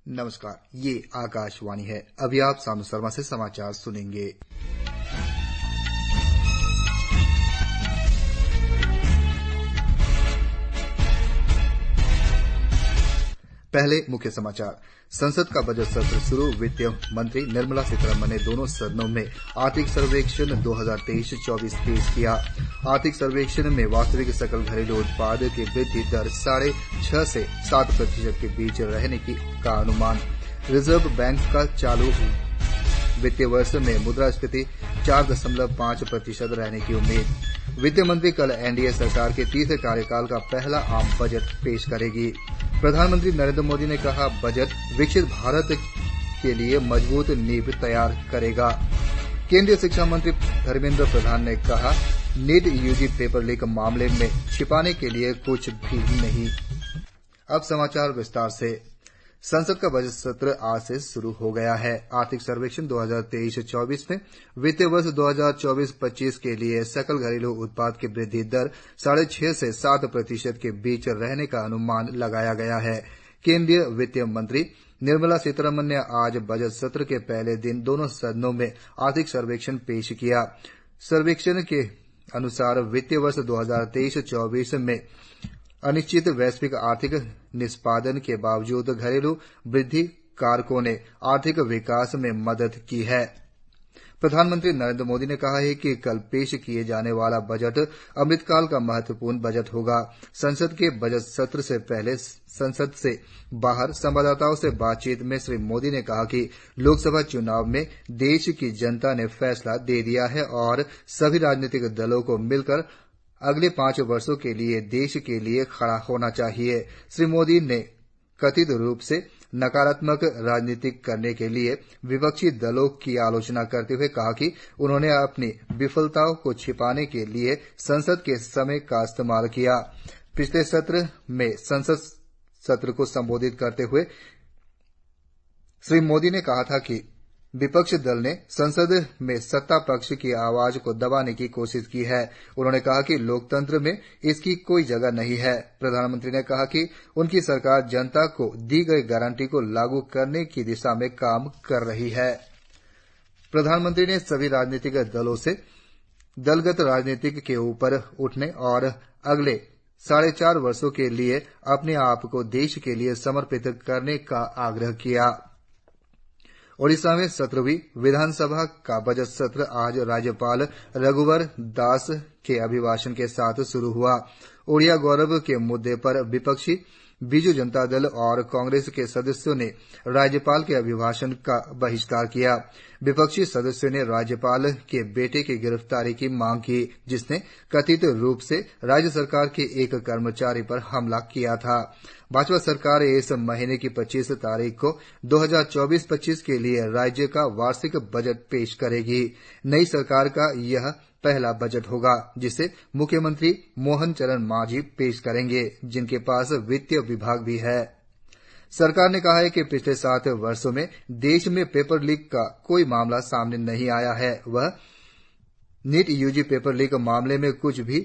नमस्कार, ये आकाशवाणी है। अभी आप सानू शर्मा से समाचार सुनेंगे। पहले मुख्य समाचार। संसद का बजट सत्र शुरू। वित्त मंत्री निर्मला सीतारमण ने दोनों सदनों में आर्थिक सर्वेक्षण 2023-24 पेश किया। आर्थिक सर्वेक्षण में वास्तविक सकल घरेलू उत्पाद की वृद्धि दर 6.5 से 7% के बीच रहने का अनुमान। रिजर्व बैंक का चालू वित्तीय वर्ष में मुद्रास्फीति 4.5% रहने की उम्मीद। वित्त मंत्री कल एनडीए सरकार के तीसरे कार्यकाल का पहला आम बजट पेश करेगी। प्रधानमंत्री नरेंद्र मोदी ने कहा, बजट विकसित भारत के लिए मजबूत नींव तैयार करेगा। केंद्रीय शिक्षा मंत्री धर्मेंद्र प्रधान ने कहा, नीट यूजी पेपर लीक मामले में छिपाने के लिए कुछ भी नहीं। अब समाचार विस्तार से। संसद का बजट सत्र आज से शुरू हो गया है। आर्थिक सर्वेक्षण 2023-24 में वित्तीय वर्ष 2024-25 के लिए सकल घरेलू उत्पाद की वृद्धि दर 6.5 से 7% के बीच रहने का अनुमान लगाया गया है। केंद्रीय वित्त मंत्री निर्मला सीतारमण ने आज बजट सत्र के पहले दिन दोनों सदनों में आर्थिक सर्वेक्षण पेश किया। सर्वेक्षण के अनुसार वित्तीय वर्ष 2023-24 में अनिश्चित वैश्विक आर्थिक निष्पादन के बावजूद घरेलू वृद्धि कारकों ने आर्थिक विकास में मदद की है। प्रधानमंत्री नरेंद्र मोदी ने कहा है कि कल पेश किए जाने वाला बजट अमृतकाल का महत्वपूर्ण बजट होगा। संसद के बजट सत्र से पहले संसद से बाहर संवाददाताओं से बातचीत में श्री मोदी ने कहा कि लोकसभा चुनाव में देश की जनता ने फैसला दे दिया है और सभी राजनीतिक दलों को मिलकर अगले 5 वर्षों के लिए देश के लिए खड़ा होना चाहिए। श्री मोदी ने कथित रूप से नकारात्मक राजनीति करने के लिए विपक्षी दलों की आलोचना करते हुए कहा कि उन्होंने अपनी विफलताओं को छिपाने के लिए संसद के समय का इस्तेमाल किया। पिछले सत्र में संसद सत्र को संबोधित करते हुए श्री मोदी ने कहा था कि विपक्षी दल ने संसद में सत्ता पक्ष की आवाज को दबाने की कोशिश की है। उन्होंने कहा कि लोकतंत्र में इसकी कोई जगह नहीं है। प्रधानमंत्री ने कहा कि उनकी सरकार जनता को दी गई गारंटी को लागू करने की दिशा में काम कर रही है। प्रधानमंत्री ने सभी राजनीतिक दलों से दलगत राजनीति के ऊपर उठने और अगले 4.5 वर्षों के लिए अपने आप को देश के लिए समर्पित करने का आग्रह किया। ओडिशा में 17वीं विधानसभा का बजट सत्र आज राज्यपाल रघुवर दास के अभिभाषण के साथ शुरू हुआ। ओडिया गौरव के मुद्दे पर विपक्षी बीजू जनता दल और कांग्रेस के सदस्यों ने राज्यपाल के अभिभाषण का बहिष्कार किया। विपक्षी सदस्यों ने राज्यपाल के बेटे की गिरफ्तारी की मांग की, जिसने कथित रूप से राज्य सरकार के एक कर्मचारी पर हमला किया था। भाजपा सरकार इस महीने की 25 तारीख को 2024-25 के लिए राज्य का वार्षिक बजट पेश करेगी। नई सरकार का यह पहला बजट होगा, जिसे मुख्यमंत्री मोहन चरण मांझी पेश करेंगे, जिनके पास वित्तीय विभाग भी है। सरकार ने कहा है कि पिछले 7 वर्षों में देश में पेपर लीक का कोई मामला सामने नहीं आया है। वह नीट यूजी पेपर लीक मामले में कुछ भी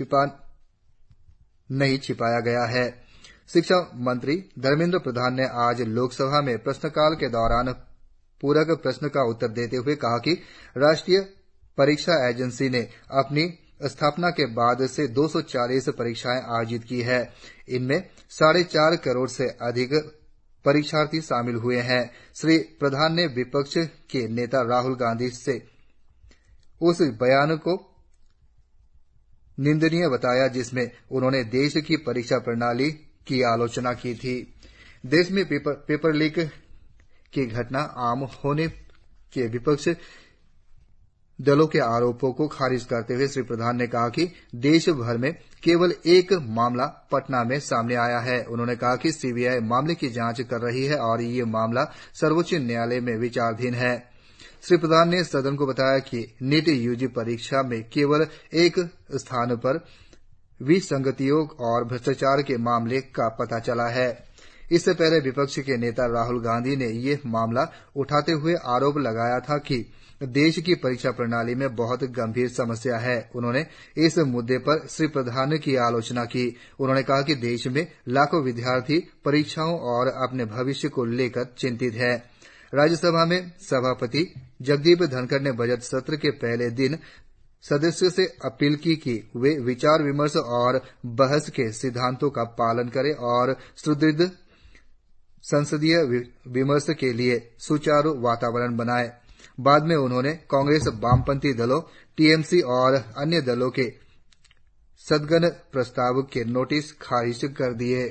नहीं छिपाया गया है। शिक्षा मंत्री धर्मेंद्र प्रधान ने आज लोकसभा में प्रश्नकाल के दौरान पूरक प्रश्न का उत्तर देते हुए कहा कि राष्ट्रीय परीक्षा एजेंसी ने अपनी स्थापना के बाद से 240 परीक्षाएं आयोजित की है। इनमें 4.5 करोड़ से अधिक परीक्षार्थी शामिल हुए हैं। श्री प्रधान ने विपक्ष के नेता राहुल गांधी से उस बयान को निंदनीय बताया जिसमें उन्होंने देश की परीक्षा प्रणाली की आलोचना की थी। देश में पेपर लीक की घटना आम होने के विपक्ष दलों के आरोपों को खारिज करते हुए श्री प्रधान ने कहा कि देश भर में केवल एक मामला पटना में सामने आया है। उन्होंने कहा कि सीबीआई मामले की जांच कर रही है और ये मामला सर्वोच्च न्यायालय में विचाराधीन है। श्री प्रधान ने सदन को बताया कि नीट यूजी परीक्षा में केवल एक स्थान पर विसंगतियों और भ्रष्टाचार के मामले का पता चला है। इससे पहले विपक्ष के नेता राहुल गांधी ने ये मामला उठाते हुए आरोप लगाया था कि देश की परीक्षा प्रणाली में बहुत गंभीर समस्या है। उन्होंने इस मुद्दे पर श्री प्रधान की आलोचना की। उन्होंने कहा कि देश में लाखों विद्यार्थी परीक्षाओं और अपने भविष्य को लेकर चिंतित हैं। राज्यसभा में सभापति जगदीप धनखड़ ने बजट सत्र के पहले दिन सदस्यों से अपील की कि वे विचार विमर्श और बहस के सिद्धांतों का पालन करें और सुदृढ़ संसदीय विमर्श के लिए सुचारू वातावरण बनाएं। बाद में उन्होंने कांग्रेस, वामपंथी दलों, टीएमसी और अन्य दलों के स्थगन प्रस्ताव के नोटिस खारिज कर दिए।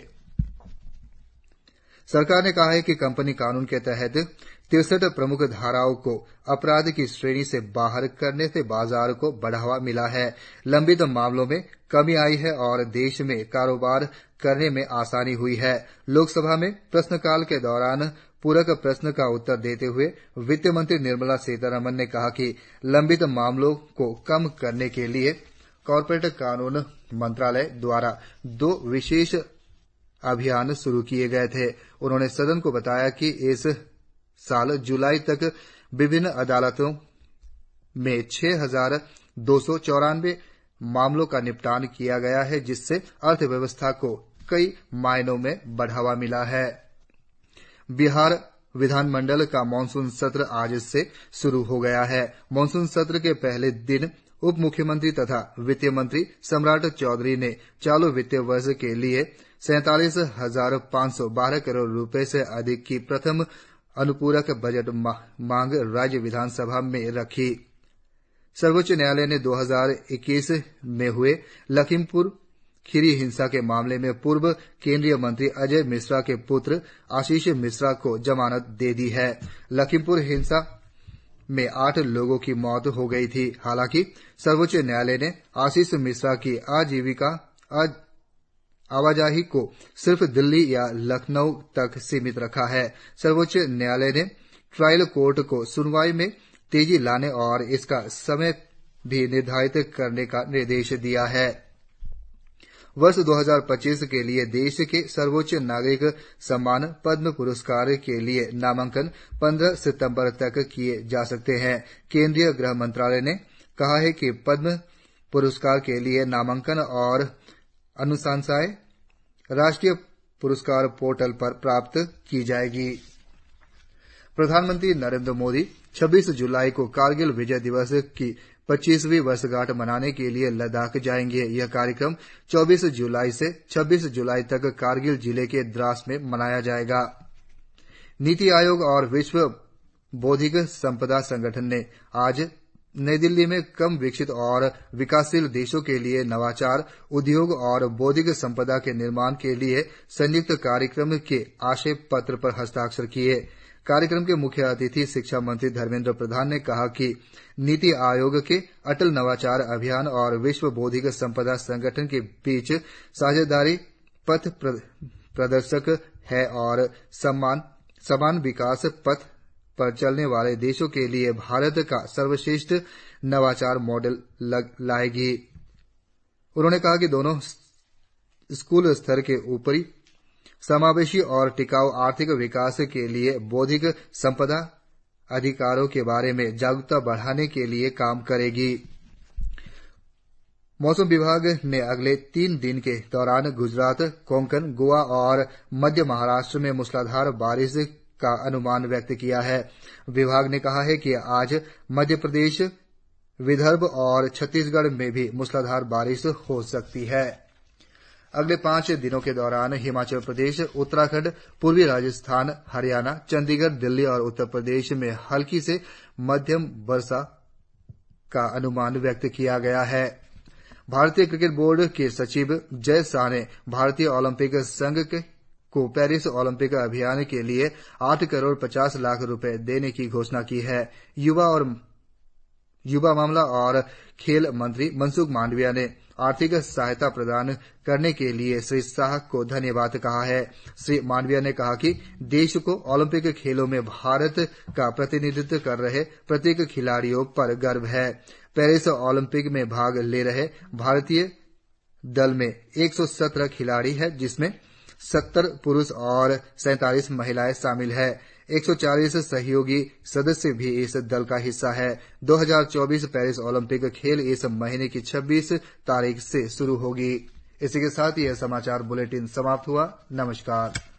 सरकार ने कहा है कि कंपनी कानून के तहत 63 प्रमुख धाराओं को अपराध की श्रेणी से बाहर करने से बाजार को बढ़ावा मिला है, लंबित मामलों में कमी आई है और देश में कारोबार करने में आसानी हुई है। लोकसभा में प्रश्नकाल के दौरान पूरक प्रश्न का उत्तर देते हुए वित्त मंत्री निर्मला सीतारमण ने कहा कि लंबित मामलों को कम करने के लिए कॉर्पोरेट कानून मंत्रालय द्वारा 2 विशेष अभियान शुरू किए गए थे। उन्होंने सदन को बताया कि इस साल जुलाई तक विभिन्न अदालतों में 6,294 मामलों का निपटान किया गया है, जिससे अर्थव्यवस्था को कई मायनों में बढ़ावा मिला है। बिहार विधानमंडल का मानसून सत्र आज से शुरू हो गया है। मानसून सत्र के पहले दिन उप मुख्यमंत्री तथा वित्त मंत्री सम्राट चौधरी ने चालू वित्तीय वर्ष के लिए 47,512 करोड़ रुपए से अधिक की प्रथम अनुपूरक बजट मांग राज्य विधानसभा में रखी। सर्वोच्च न्यायालय ने 2021 में हुए लखीमपुर खीरी हिंसा के मामले में पूर्व केंद्रीय मंत्री अजय मिश्रा के पुत्र आशीष मिश्रा को जमानत दे दी है। लखीमपुर हिंसा में 8 लोगों की मौत हो गई थी। हालांकि सर्वोच्च न्यायालय ने आशीष मिश्रा की आवाजाही को सिर्फ दिल्ली या लखनऊ तक सीमित रखा है। सर्वोच्च न्यायालय ने ट्रायल कोर्ट को सुनवाई में तेजी लाने और इसका समय भी निर्धारित करने का निर्देश दिया है। वर्ष 2025 के लिए देश के सर्वोच्च नागरिक सम्मान पद्म पुरस्कार के लिए नामांकन 15 सितंबर तक किए जा सकते हैं। केंद्रीय गृह मंत्रालय ने कहा है कि पद्म पुरस्कार के लिए नामांकन और अनुशंसाएं राष्ट्रीय पुरस्कार पोर्टल पर प्राप्त की जाएगी। प्रधानमंत्री नरेंद्र मोदी 26 जुलाई को कारगिल विजय दिवस की 25वीं वर्षगांठ मनाने के लिए लद्दाख जाएंगे। यह कार्यक्रम 24 जुलाई से 26 जुलाई तक कारगिल जिले के द्रास में मनाया जाएगा। नीति आयोग और विश्व बौद्धिक संपदा संगठन ने आज नई दिल्ली में कम विकसित और विकासशील देशों के लिए नवाचार, उद्योग और बौद्धिक संपदा के निर्माण के लिए संयुक्त कार्यक्रम के आशय पत्र पर हस्ताक्षर किए। कार्यक्रम के मुख्य अतिथि शिक्षा मंत्री धर्मेंद्र प्रधान ने कहा कि नीति आयोग के अटल नवाचार अभियान और विश्व बौद्धिक संपदा संगठन के बीच साझेदारी पथ प्रदर्शक है और समान विकास पथ पर चलने वाले देशों के लिए भारत का सर्वश्रेष्ठ नवाचार मॉडल लाएगी। उन्होंने कहा कि दोनों स्कूल स्तर के ऊपरी समावेशी और टिकाऊ आर्थिक विकास के लिए बौद्धिक संपदा अधिकारों के बारे में जागरूकता बढ़ाने के लिए काम करेगी। मौसम विभाग ने अगले 3 दिन के दौरान गुजरात, कोंकण, गोवा और मध्य महाराष्ट्र में मूसलाधार बारिश का अनुमान व्यक्त किया है। विभाग ने कहा है कि आज मध्य प्रदेश, विदर्भ और छत्तीसगढ़ में भी मूसलाधार बारिश हो सकती है। अगले 5 दिनों के दौरान हिमाचल प्रदेश, उत्तराखंड, पूर्वी राजस्थान, हरियाणा, चंडीगढ़, दिल्ली और उत्तर प्रदेश में हल्की से मध्यम वर्षा का अनुमान व्यक्त किया गया है। भारतीय क्रिकेट बोर्ड के सचिव जय शाह ने भारतीय ओलंपिक संघ को पेरिस ओलंपिक अभियान के लिए 8 करोड़ 50 लाख रुपए देने की घोषणा की है। युवा मामला और खेल मंत्री मनसुख मांडविया ने आर्थिक सहायता प्रदान करने के लिए श्री शाह को धन्यवाद कहा है। श्री मांडविया ने कहा कि देश को ओलंपिक खेलों में भारत का प्रतिनिधित्व कर रहे प्रत्येक खिलाड़ियों पर गर्व है। पेरिस ओलंपिक में भाग ले रहे भारतीय दल में 117 खिलाड़ी हैं, जिसमें 70 पुरुष और 47 महिलाएं शामिल हैं। 140 सहयोगी सदस्य भी इस दल का हिस्सा हैं। 2024 पेरिस ओलंपिक खेल इस महीने की 26 तारीख से शुरू होगी। इसी के साथ यह समाचार बुलेटिन समाप्त हुआ। नमस्कार।